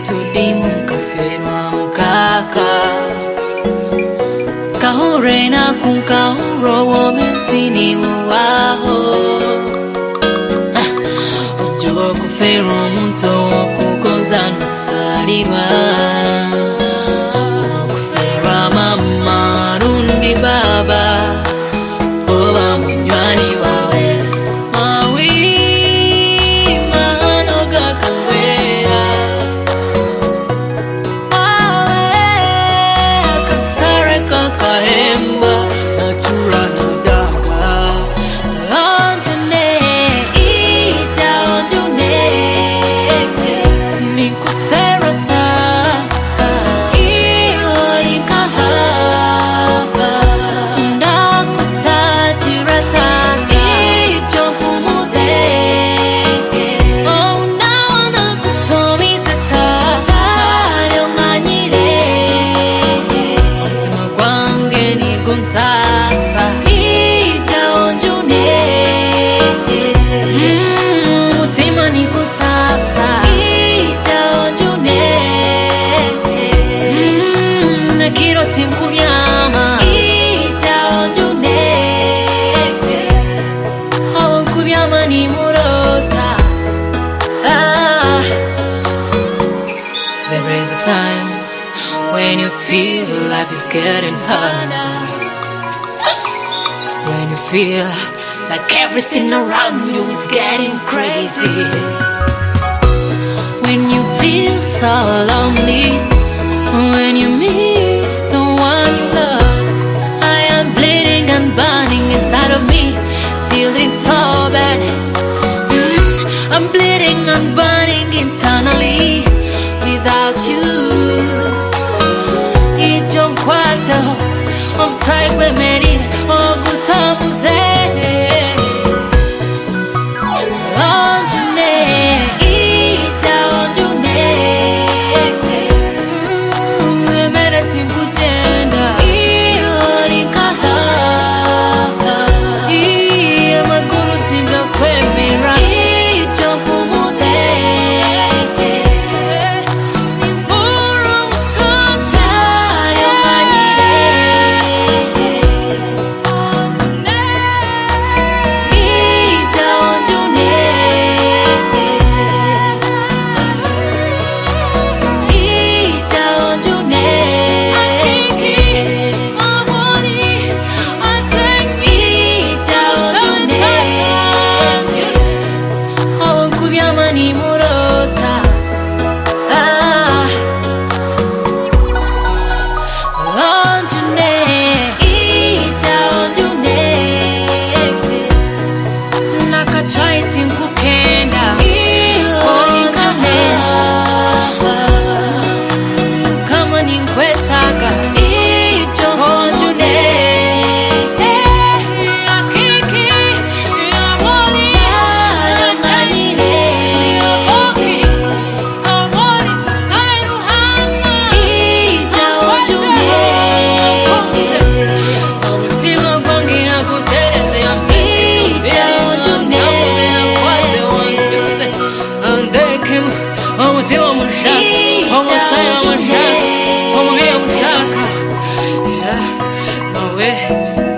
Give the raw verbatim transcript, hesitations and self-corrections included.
tudimu kafenwa mkaka kahurena kunkahuro womesini waho ojo kufero muntu kukoza nusalirwa kufera mama rundi baba oba munywani wawe mawi mahanoga kangwera wawe akasare kakahemba nachura nadaga onjune ija onjune nikuserata sasa ija onjune mutima niko sasa ija onjune nakiro timkubyama ija onjune awon kubyama ni murota ah. There is a time when you feel life is getting harder, when you feel like everything around you is getting crazy, when you feel so lonely, when you miss the one you love. I am bleeding and burning inside of me, feeling so bad. mm, I'm bleeding and burning internally without you. Ijon kwato om saigwe meri ogutamuze onjune ija onjune emere tinkujenda iorikaha iamaguru tinga kwemira ijon pumuze Omutima mushaka, omusaya mushaka, omubiri mushaka, yeah, mawe.